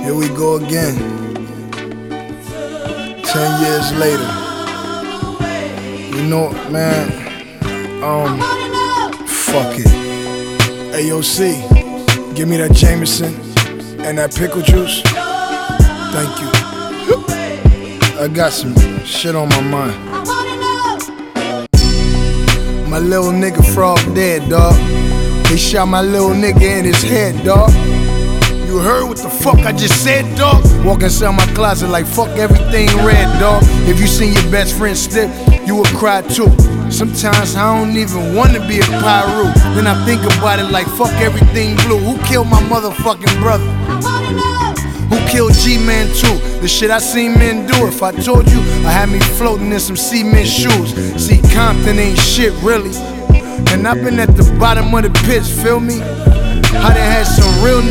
Here we go again. 10 years later. You know, man, fuck it. AOC, give me that Jameson and that pickle juice. Thank you. I got some shit on my mind. My little nigga Frog dead, dawg. They shot my little nigga in his head, dawg. You heard what the fuck I just said, dawg? Walk inside my closet like fuck everything red, dawg. If you seen your best friend slip, you would cry too. Sometimes I don't even wanna be a pyro. Then I think about it like fuck everything blue. Who killed my motherfucking brother? Who killed G-Man too? The shit I seen men do. If I told you, I had me floating in some cement shoes. See, Compton ain't shit really. And I've been at the bottom of the pits, feel me? I done had some real niggas